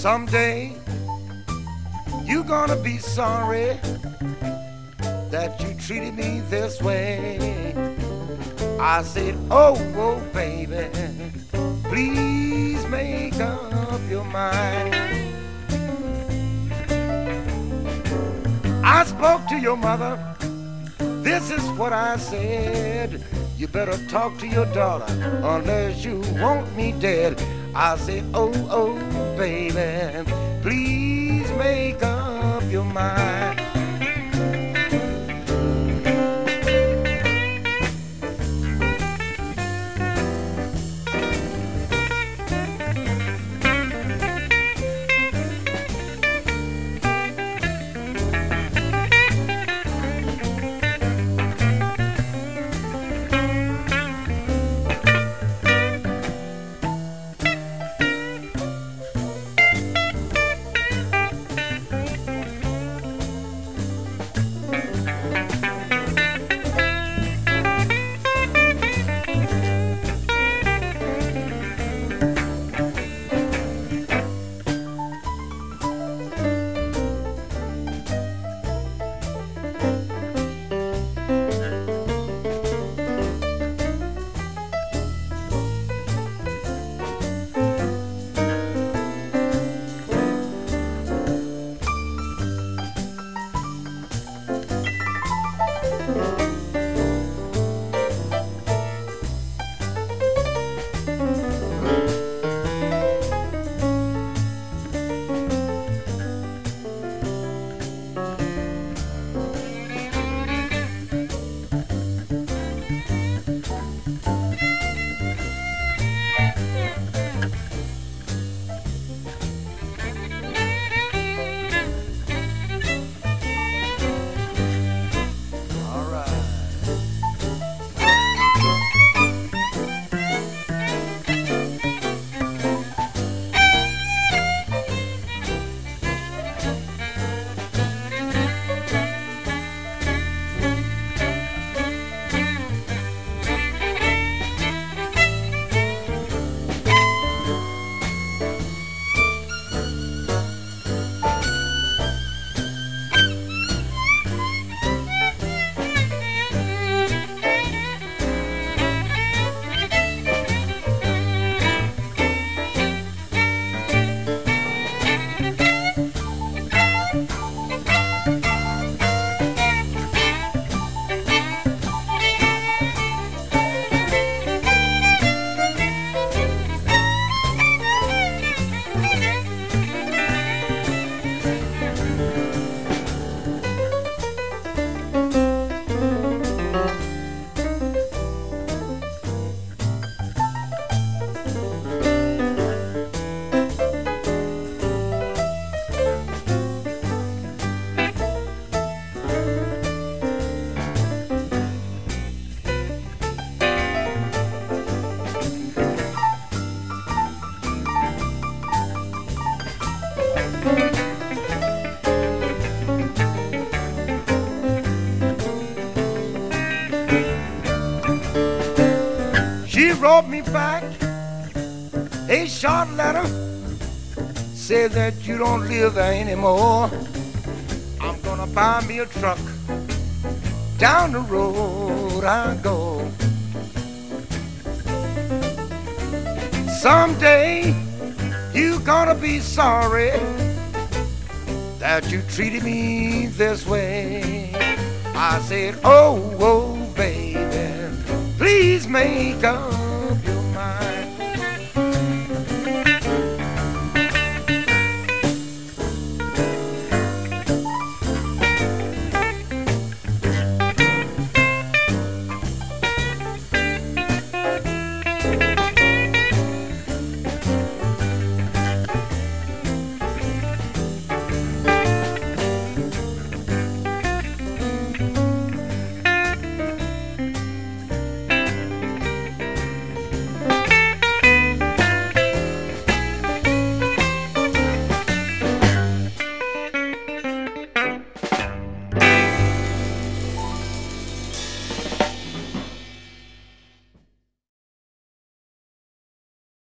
Someday you gonna be sorry that you treated me this way. I said, oh, oh, baby, please make up your mind. I spoke to your mother, this is what I said. You better talk to your daughter unless you want me dead. I said, oh, oh, baby, please make up your mind. She wrote me back a short letter, said that you don't live there anymore. I'm gonna buy me a truck, down the road I go. Someday you gonna be sorry that you treated me this way. I said, oh, oh, baby, please make up